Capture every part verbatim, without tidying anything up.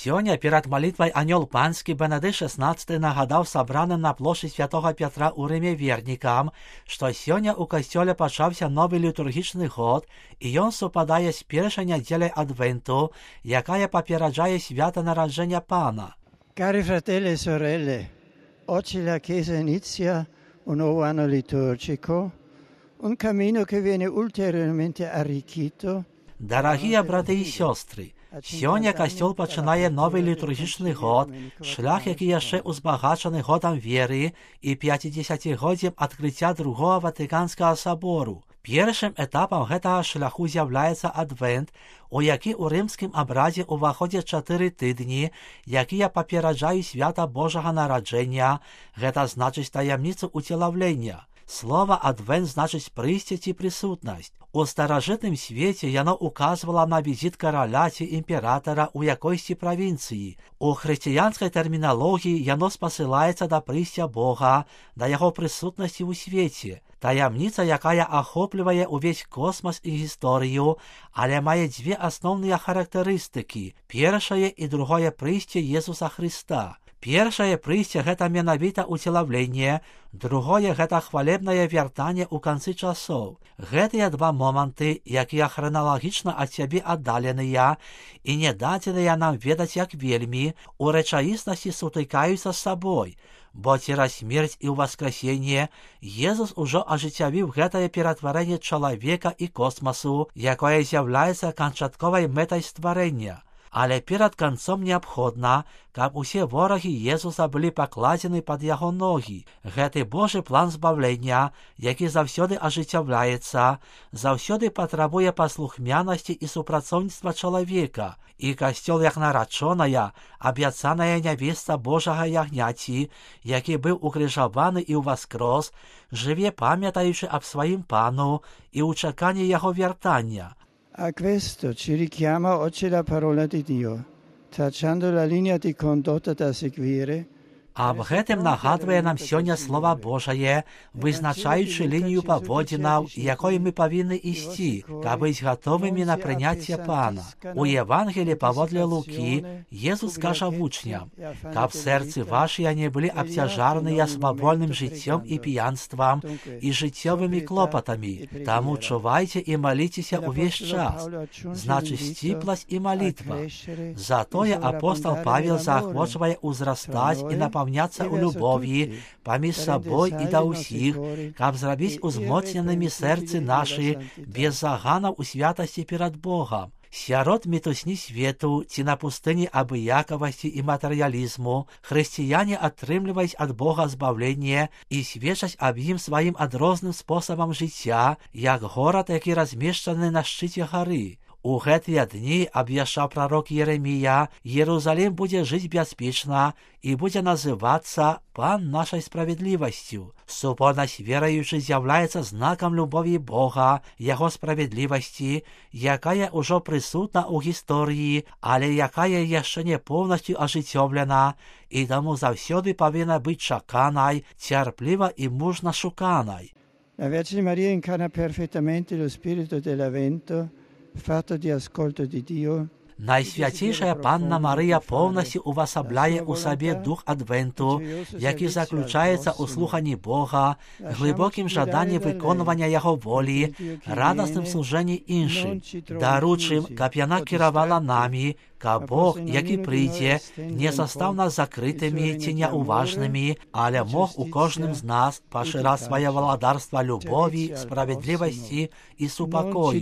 Сёння перад малітвай анёл панскі Бенедыкт шестнадцаты нагадаў сабраным на плошчы святога Пятра ў Рыме вернікам, што сёння ў касцёле пачаўся новы літургічны год, і ён супадае з першай нядзеляй адвенту, якая папераджае свята нараджэння Пана. Cari fratelli e sorelle, oggi la Chiesa inizia un nuovo anno liturgico, un cammino che viene ulteriormente arricchito. Дарагія браты і сёстры, сёння касцёл пачынае новы літургічны год, шлях, які яшчэ узбагачаны годам веры і пяцідзесяцігоддзем адкрыцця другога Ватыканскага сабору. Першым этапам гэтага шляху з'яўляецца адвент, у які ў рымскім абрадзе ўваходзяць чатыры тыдні, якія папераджаюць свята Божага нараджэння, гэта значыць таямніцу уцелаўлення. Слова «адвент» значыць прыйсце ці прысутнасць. У старажытным свеце яно указвала на візіт караля ці імператара ў якойсьці правінцыі. У хрысціянскай тэрміналогіі яно спасылаецца да прыйсця Бога, да яго прысутнасці ў свеце. Таямніца, якая ахоплівае ўвесь космас і гісторыю, але мае дзве асноўныя характарыстыкі. Першае і другое прыйсце Езуса Хрыста. Першае прыйсце гэта менавіта ўцелаўленне, другое гэта хвалебнае вяртанне ў канцы часоў. Гэтыя два моманты, якія храналагічна ад сябе аддаленыя і не дадзеныя нам ведаць як вельмі, у рэчаіснасці сутыкаюцца з сабой, бо цераз смерць і ўваскрасенне Езус ужо ажыццявіў гэтае ператварэнне чалавека і космасу, якое з'яўляецца канчатковай мэтай стварэння. Але перад канцом неабходна, каб усе ворагі Езуса былі пакладзены пад яго ногі. Гэты Божы план збавлення, які заўсёды ажыццяўляецца, заўсёды патрабуе паслухмянасці і супрацоўніцтва чалавека. І касцёл як нарачоная, абяцаная нявеста Божага ягняці, які быў укрыжаваны і ўваскрос, жыве памятаючы аб сваім Пану і ў чаканні яго вяртання. A questo ci richiama oggi la parola di Dio, tracciando la linea di condotta da seguire. Аб гэтым нагадвае нам сёння Слова Божае, вызначаючы лінію паводзінаў, якой мы павінны ісці, каб быць гатовымі на прыняцце Пана. У Евангелі паводле Лукі Езус кажа вучням, каб сэрцы вашыя не былі абцяжарныя свавольным жыццём і п'янствам і жыццёвымі клопатамі. Таму чувайце і маліцеся ўвесь час, значыць сціпласць і малітва. Затое апостол Павел заахвочвае ўзрастаць і напаўняцца у любові паміж сабой і да ўсіх, каб зрабіць узмоцненымі сэрцы нашы без заганаў у святасці перад Богам. Сярод мітусні свету ці на пустыні абыякавасці і матэрыялізму хрысціяне атрымліваюць ад Бога збаўленне і сведчаць аб ім сваім адрозным спосабам жыцця, як горад, які размешчаны на шчыце гары. У гэтыя дні, абвяшчаў прарок Еремія, Ерусалім будзе жыць бяспечна і будзе называцца Пан нашай справядлівасцю. Супольнасць веруючых з'яўляецца знакам любові Бога, яго справядлівасці, якая ўжо прысутна ў гісторыі, але якая яшчэ не поўнасцю ажыццёвлена і таму заўсёды павінна быць чаканай, цярпліва і мужна шуканай. La Vergine Maria incarna perfettamente lo spirito dell'avvento, fatto di ascolto di Dio. Найсвяцейшая Панна Марыя поўнасцю увасабляе ў сабе дух адвенту, які заключаецца ў слуханні Бога, глыбокім жаданні выконвання яго волі, радасным служэнні іншым. Даручым, каб яна кіравала намі, каб Бог, які прыйдзе, не застаў нас закрытымі ці няўважнымі, але мог у кожным з нас пашыраць свае валадарства любові, справядлівасці і супакою.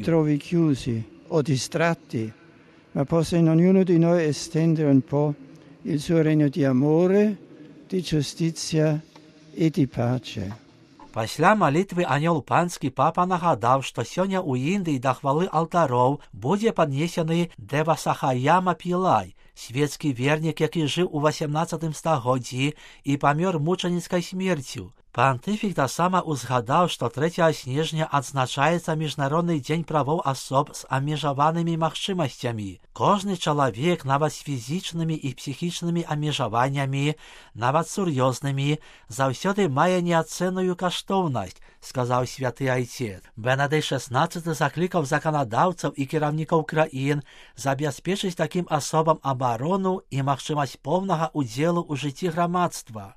Ma possa in ognuno di noi estendere un po' il suo regno di amore, di giustizia e di pace. Пасля малітвы анёл панскі папа нагадаў, што сёння ў Індыі да хвалы алтароў будзе паднесены Девасахаяма Пілай, свецкі вернік, які жыў у васямнаццатым стагоддзі і памёр мучаніцкай смерцю. Пантыфік таксама узгадаў, што трэцяга снежня адзначаецца міжнародны дзень правоў асоб з абмежаванымі магчымасцямі. Кожны чалавек, нават з фізічнымі і псіхічнымі абмежаваннямі, нават сур'ёзнымі, заўсёды мае неацэнную каштоўнасць, сказаў святы айцец. Бенедыкт шэснаццаты заклікаў заканадаўцаў і кіраўнікоў краін забяспечыць такім асобам абарону і магчымасць поўнага ўдзелу ў жыцці грамадства.